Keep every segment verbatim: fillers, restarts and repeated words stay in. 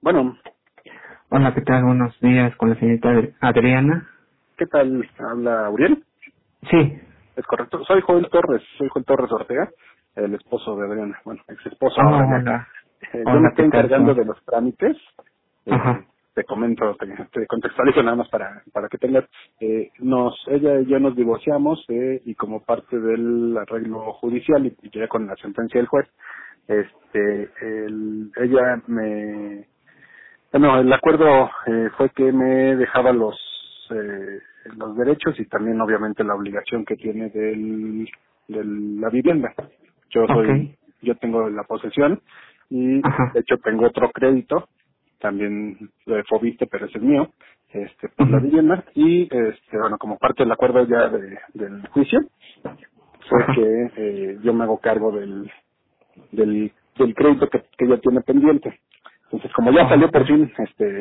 Bueno, Hola, ¿qué tal? Buenos días con la señorita Adri- Adriana. ¿qué tal? ¿Habla Uriel? Sí. Es correcto. Soy Joel Torres, soy Joel Torres Ortega, el esposo de Adriana, bueno, ex esposo Oh, ahora ya. hola. Eh, yo me Hola, ¿qué estoy tal, encargando Juan? de los trámites. Eh, Ajá. te comento, te, te contextualizo nada más para para que tengas. Eh, nos, ella y yo nos divorciamos eh, y como parte del arreglo judicial y, y ya con la sentencia del juez, este, el, ella me Bueno, el acuerdo eh, fue que me dejaba los eh, los derechos y también obviamente la obligación que tiene del, de la vivienda. Yo Ok. soy, yo tengo la posesión y Ajá. de hecho tengo otro crédito, también de Fobiste, pero ese es mío, este, por la Ujú. vivienda y este, bueno, como parte del acuerdo ya de, del juicio fue Ajá. que eh, yo me hago cargo del del, del crédito que, que ella tiene pendiente. Entonces, como ya Oh, salió ok. por fin, este,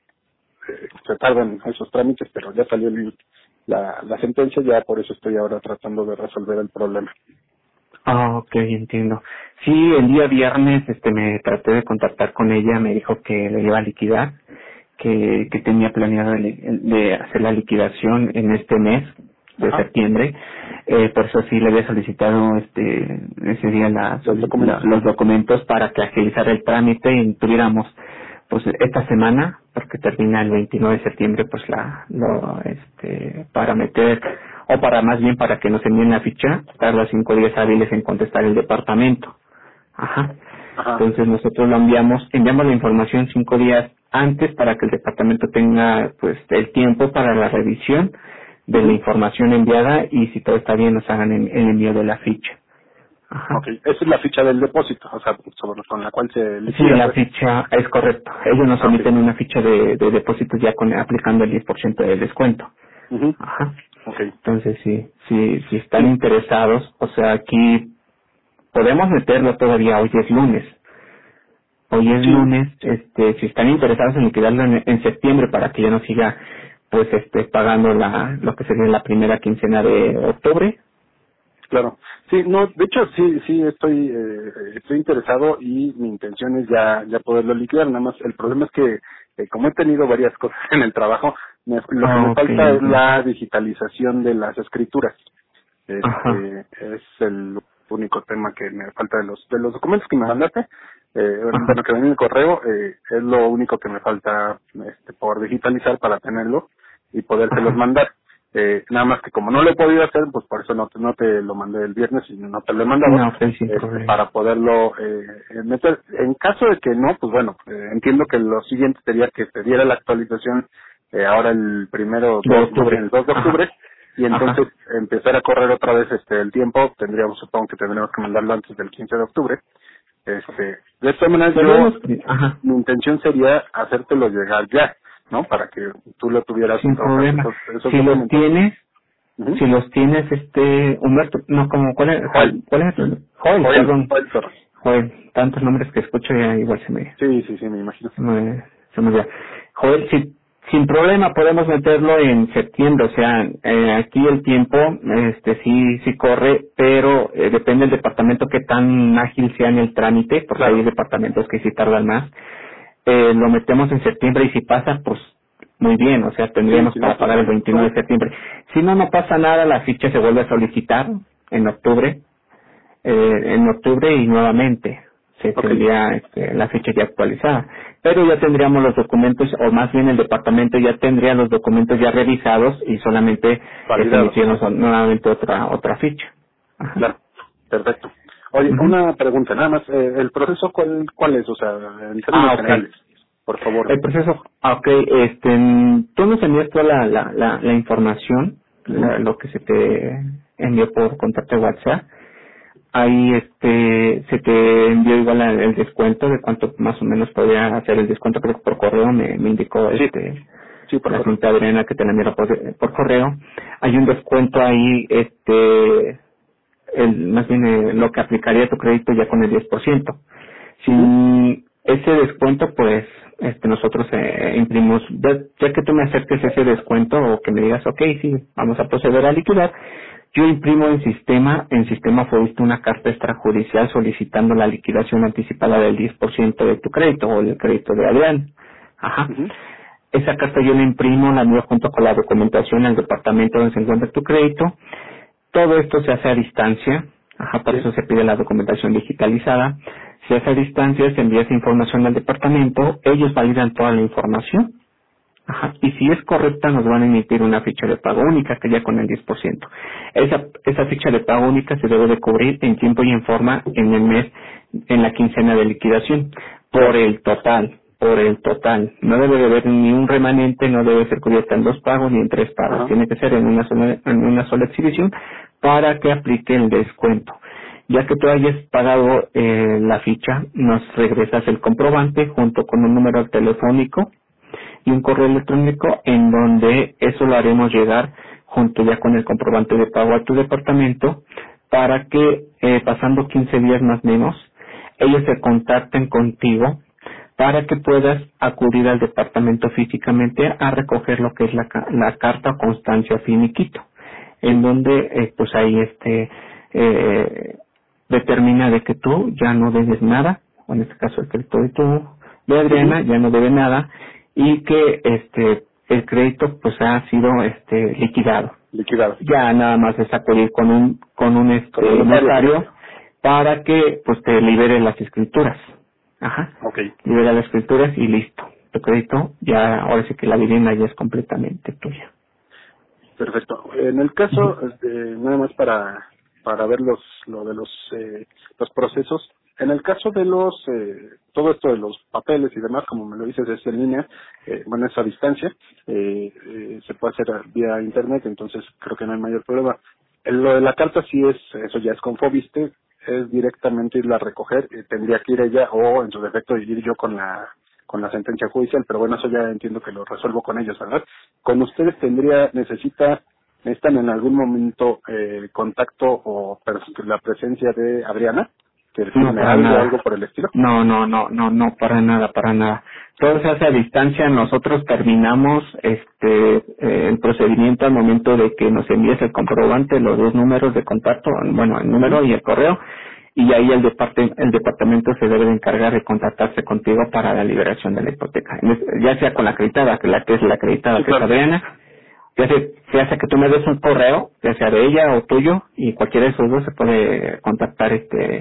eh, se tardan esos trámites, pero ya salió el- la, la sentencia, ya por eso estoy ahora tratando de resolver el problema. Ah, ok, entiendo. Sí, el día viernes este me traté de contactar con ella, me dijo que le iba a liquidar, que, que tenía planeado de, de hacer la liquidación en este mes de Ajá, septiembre, eh, por eso sí le había solicitado este ese día la, los solic- la- documentos. los documentos para que agilizara el trámite y tuviéramos pues esta semana, porque termina el veintinueve de septiembre, pues la lo este para meter o para más bien para que nos envíen la ficha, tarda cinco días hábiles en contestar el departamento. Ajá. Ajá, Entonces nosotros lo enviamos, enviamos la información cinco días antes para que el departamento tenga pues el tiempo para la revisión de la ujú. información enviada y si todo está bien nos hagan el, el envío de la ficha. Ajá. Ok, esa es la ficha del depósito, o sea, sobre, con la cual se Sí, liquida, la pues. ficha es correcto. Ellos nos Ah, ok. emiten una ficha de, de depósitos ya con aplicando el diez por ciento de descuento. Ujú. Ajá. Ok, Entonces sí, sí, si están sí, interesados, o sea, aquí podemos meterlo todavía, hoy es lunes. Hoy es sí, lunes, este, si están interesados en liquidarlo en, en septiembre para que ya no siga, pues, este, pagando la, lo que sería la primera quincena de octubre. claro. Sí, no, de hecho sí, sí estoy, eh, estoy interesado y mi intención es ya, ya poderlo liquidar. Nada más el problema es que eh, como he tenido varias cosas en el trabajo, me- lo que Ah, me ok, falta es entiendo. la digitalización de las escrituras. Ajá, Este es el único tema que me falta de los de los documentos que me mandaste. Eh, bueno, ajá, que ven en el correo, eh, es lo único que me falta este, por digitalizar para tenerlo y podérselos ajá. mandar. Eh, nada más que como no lo he podido hacer, pues por eso no te, no te lo mandé el viernes y no te lo he mandado, No, ok, sin este, problema. para poderlo eh, eh, meter. En caso de que no, pues bueno, eh, entiendo que lo siguiente sería que te diera la actualización eh, ahora el primero, De dos, más bien el octubre. dos de Ajá, octubre, y ajá. entonces empezar a correr otra vez este el tiempo, tendríamos, supongo que tendríamos que mandarlo antes del quince de octubre. Este, de esta manera yo, Podemos, ajá, mi intención sería hacértelo llegar ya, ¿no? Para que tú lo tuvieras en sin todo caso, problema. esos, esos Si los documentos. tienes, Ujú. si los tienes, este, Humberto, no, como, ¿cuál es, Joel, cuál es tu- Joel, Joel, perdón. Joel Torres. Joel, tantos nombres que escucho ya igual se me, Sí, sí, sí, me imagino. se me, se me olvida. Joel, si, sin problema podemos meterlo en septiembre, o sea, eh, aquí el tiempo, este, sí, sí corre, pero eh, depende del departamento que tan ágil sea en el trámite, porque hay Claro. departamentos que sí tardan más. Eh, lo metemos en septiembre y si pasa, pues muy bien, o sea, Sí, tendríamos si no, para pues pagar el bueno. veintinueve de septiembre. Si no, no pasa nada, la ficha se vuelve a solicitar en octubre, eh, en octubre y nuevamente se Ok, tendría este, la fecha ya actualizada. Pero ya tendríamos los documentos, o más bien el departamento ya tendría los documentos ya revisados y solamente es validados. emitirnos nuevamente otra otra ficha. Ajá. Claro, perfecto. Oye, Ujú. una pregunta, nada más, eh, ¿el proceso cuál, cuál es? O sea, en términos Ah, ok. generales, por favor. El proceso, ah, ok, este, tú nos envías toda la, la, la, la información, Ujú. la- lo que se te envió por contacto de WhatsApp. Ahí este se te envió igual el el descuento de cuánto más o menos podría hacer el descuento, creo que por correo me, me indicó Sí, este sí, por la favor. cinta Adriana que te la envió por, por correo. Hay un descuento ahí, este el, más bien eh, lo que aplicaría tu crédito ya con el diez por ciento. Ujú. Sin ese descuento, pues este nosotros eh, imprimimos, ya, ya que tú me aceptes ese descuento o que me digas, ok, sí, vamos a proceder a liquidar, Yo imprimo en sistema, en sistema Fobiste una carta extrajudicial solicitando la liquidación anticipada del diez por ciento de tu crédito o del crédito de Adrián. Ajá. Uh-huh. Esa carta yo la imprimo, la envío junto con la documentación al departamento donde se encuentra tu crédito. Todo esto se hace a distancia. Ajá, por Sí. eso se pide la documentación digitalizada. Se hace a distancia, se envía esa información al departamento, ellos validan toda la información. Ajá. Y si es correcta, nos van a emitir una ficha de pago única, que ya con el diez por ciento. Esa, esa ficha de pago única se debe de cubrir en tiempo y en forma en el mes, en la quincena de liquidación, por el total, por el total. No debe de haber ni un remanente, no debe ser cubierta en dos pagos ni en tres pagos. Ajá. Tiene que ser en una sola, en una sola exhibición para que aplique el descuento. Ya que tú hayas pagado eh, la ficha, nos regresas el comprobante junto con un número telefónico y un correo electrónico en donde eso lo haremos llegar junto ya con el comprobante de pago a tu departamento para que eh, pasando quince días más o menos ellos se contacten contigo para que puedas acudir al departamento físicamente a recoger lo que es la, ca- la carta o constancia finiquito, en donde eh, pues ahí este eh, determina de que tú ya no debes nada, o en este caso el crédito de tu de Adriana ya no debe nada y que este el crédito pues ha sido este liquidado. Liquidado. Ya nada más es acudir con un con un este Con el notario. notario para que pues te libere las escrituras. Ajá. Ok. Libera las escrituras y listo. Tu crédito ya, ahora sí que la vivienda ya es completamente tuya. Perfecto. En el caso, Ujú. este, nada más para para ver los lo de los eh, los procesos. En el caso de los eh, todo esto de los papeles y demás, como me lo dices, es en línea, eh, bueno, es a distancia, eh, eh, se puede hacer vía internet, entonces creo que no hay mayor problema. En lo de la carta sí es, eso ya es con Fobiste, es directamente irla a recoger, eh, tendría que ir ella o en su defecto ir yo con la con la sentencia judicial, pero bueno, eso ya entiendo que lo resuelvo con ellos, ¿verdad? Con ustedes tendría, necesita, necesitan en algún momento eh, contacto o pers- la presencia de Adriana, que No, firme para algo o nada. algo por el estilo. No, no, no, no, no, para nada, para nada. Todo se hace a distancia. Nosotros terminamos este eh, el procedimiento al momento de que nos envíes el comprobante, los dos números de contacto, bueno, el Ujú. número y el correo, y ahí el, departe- el departamento se debe de encargar de contactarse contigo para la liberación de la hipoteca. En es- Ya sea con la acreditada, que la que es la acreditada, Sí, que es claro. Adriana, ya sea, ya sea que tú me des un correo, ya sea de ella o tuyo, y cualquiera de esos dos se puede contactar este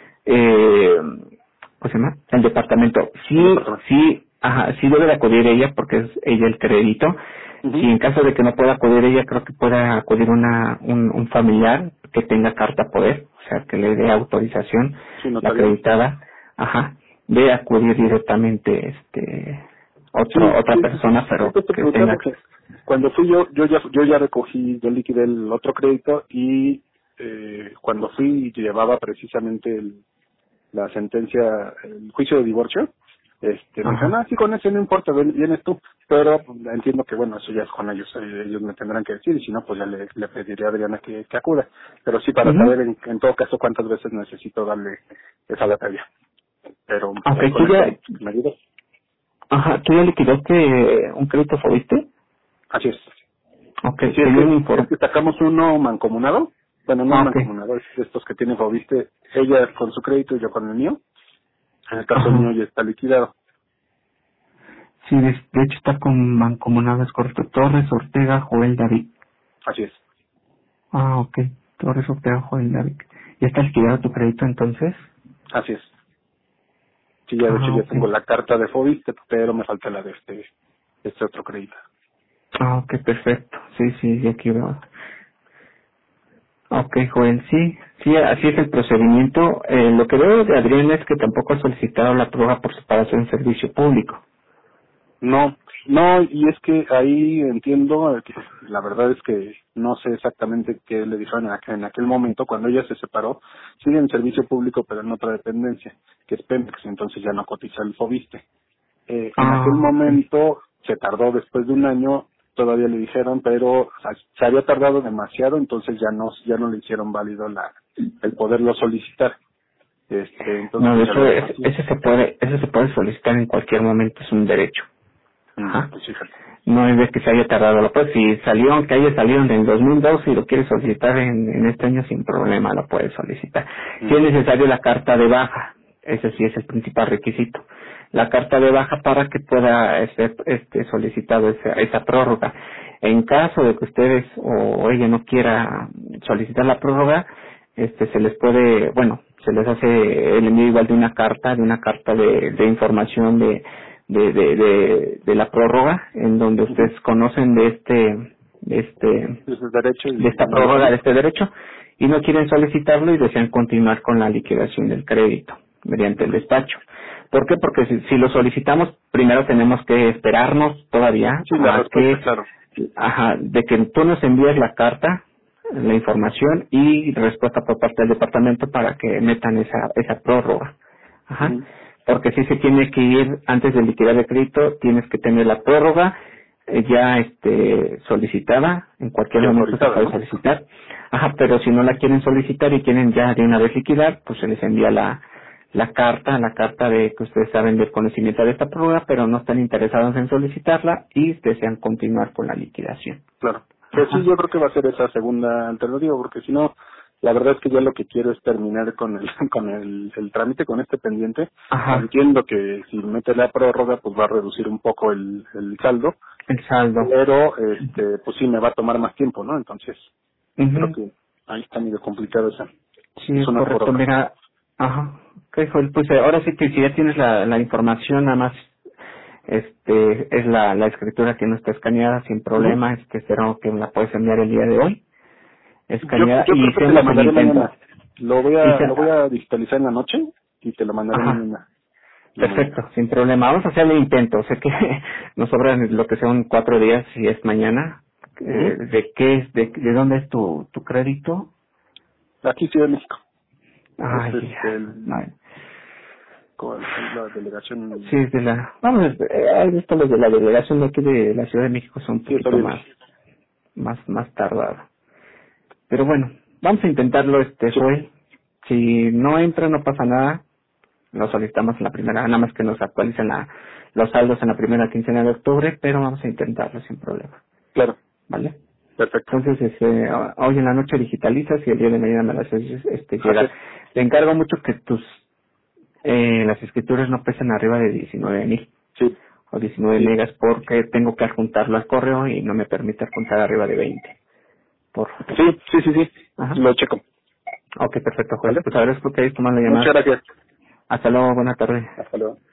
eh, ¿cómo se llama? El departamento. El Sí, departamento. sí, ajá, sí debe de acudir ella porque es ella el crédito. Ujú. Si en caso de que no pueda acudir ella, creo que pueda acudir una, un, un familiar que tenga carta poder, o sea, que le dé autorización, Sí, la notarial. acreditada, ajá, de acudir directamente, este, otro, Sí, otra sí, sí, persona, sí, pero pues te que preguntaba tenga. porque cuando fui yo, yo ya, yo ya recogí, yo liquidé el otro crédito y eh, cuando fui llevaba precisamente el, la sentencia, el juicio de divorcio, este, me dijeron, Ajá. ah, sí, con ese no importa, ven- vienes tú, pero pues, entiendo que bueno, eso ya es con ellos, eh, ellos me tendrán que decir y si no, pues ya le, le pediré a Adriana que, que acuda, pero sí para Ujú. saber en, en todo caso cuántas veces necesito darle esa batalla, pero pues ahí Aunque tú con ya, esto me ayudas. ajá, tú ya liquidaste un crédito Fobiste. Así es. Ok, Sí, te es dio un que, es informe. que sacamos uno mancomunado. Bueno, no Ah, ok. mancomunado, es de estos que tienen Fobiste. Ella con su crédito y yo con el mío. En el caso mío Ajá. ya está liquidado. Sí, de, de hecho está con mancomunadas, correcto. Torres, Ortega, Joel, David. Así es. Ah, ok. Torres, Ortega, Joel, David. ¿Ya está liquidado tu crédito entonces? Así es. Sí, ya de hecho Ah, ya ok. tengo la carta de Fobiste, pero me falta la de este, este otro crédito. Ah, ok, perfecto. Sí, sí, ya aquí veo. Ok, Joel, sí, sí, así es el procedimiento. Eh, lo que veo de Adrián es que tampoco ha solicitado la prueba por separación en servicio público. No, no, y es que ahí entiendo que la verdad es que no sé exactamente qué le dijeron en aquel, en aquel momento, cuando ella se separó, sigue en servicio público pero en otra dependencia, que es Pemex, entonces ya no cotiza el Fobiste. Eh, en aquel Ah, ok. momento se tardó después de un año, todavía le dijeron, pero o sea, se había tardado demasiado, entonces ya no, ya no le hicieron válido la, el poderlo solicitar. Este, entonces No, de pues ya hecho, lo dejó es- así. ese se puede, ese se puede solicitar en cualquier momento, es un derecho. Mm, Ajá. pues fíjate. no es de que se haya tardado, pues si salió, aunque haya salido en el dos mil doce y lo quieres solicitar en, en este año sin problema lo puedes solicitar. Mm. Si es necesario la carta de baja, ese sí es el principal requisito, la carta de baja para que pueda ser este solicitado esa, esa prórroga. En caso de que ustedes o ella no quiera solicitar la prórroga, este se les puede, bueno, se les hace el envío igual de una carta, de una carta de, de información de de, de de de la prórroga, en donde ustedes conocen de este de este de sus derechos y de esta prórroga de este derecho y no quieren solicitarlo y desean continuar con la liquidación del crédito mediante el despacho. ¿Por qué? Porque si, si lo solicitamos, primero tenemos que esperarnos todavía sí, la a respuesta, que, claro. ajá, de que tú nos envíes la carta, la información y respuesta por parte del departamento para que metan esa esa prórroga. Ajá. Mm. Porque si se tiene que ir antes de liquidar el crédito, tienes que tener la prórroga eh, ya este solicitada, en cualquier Y momento se autorizada, puede ¿no? solicitar. Ajá, pero si no la quieren solicitar y quieren ya de una vez liquidar, pues se les envía la la carta, la carta de que ustedes saben del conocimiento de esta prórroga, pero no están interesados en solicitarla y desean continuar con la liquidación. Claro. Pues sí, yo creo que va a ser esa segunda alternativa, porque si no, la verdad es que ya lo que quiero es terminar con el con el, el trámite, con este pendiente. Ajá, Entiendo que si mete la prórroga, pues va a reducir un poco el, el saldo, el saldo. pero este pues sí me va a tomar más tiempo, ¿no? Entonces, creo Ujú. que ahí está medio complicado esa. Sí, Es es una correcto. prórroga. Mira, ajá. ¿Qué fue? Pues eh, ahora sí que si ya tienes la, la información, nada más este es la, la escritura que no está escaneada sin Ujú. problema, este espero que me la puedes enviar el día de hoy, Yo, escaneada yo y creo que te la hacemos el mandaré intento. mañana. Lo voy Y a se, lo voy a digitalizar en la noche y te lo mandaré ajá, mañana. en la mañana. perfecto, sin problema. Vamos a hacer el intento. Sé que nos sobran lo que son cuatro días si es mañana. Ujú. Eh, ¿De qué es, de, de dónde es tu, tu crédito? Aquí Ciudad de México. Es Ay, este el, ay. con la delegación. Sí, es de la... Vamos, eh, he visto los de la delegación de aquí de la Ciudad de México son un Sí, está poquito bien. más, más, más tardado. Pero bueno, vamos a intentarlo, este, Sí, Joel. Si no entra, no pasa nada. Lo solicitamos en la primera, nada más que nos actualicen la, los saldos en la primera quincena de octubre, pero vamos a intentarlo sin problema. claro. ¿Vale? Perfecto. Entonces, este, a- hoy en la noche digitalizas y el día de mañana me las haces este, Así llegar. es. Te encargo mucho que tus, eh, las escrituras no pesen arriba de diecinueve mil. Sí, O diecinueve sí. megas porque tengo que adjuntarlo al correo y no me permite adjuntar arriba de veinte. Por favor. Sí, sí, sí, sí. Ajá. Lo checo. Ok, perfecto, Joel. ¿Vale? Pues agradezco que hayas tomado la Muchas llamada. gracias. Hasta luego, buena tarde. Hasta luego.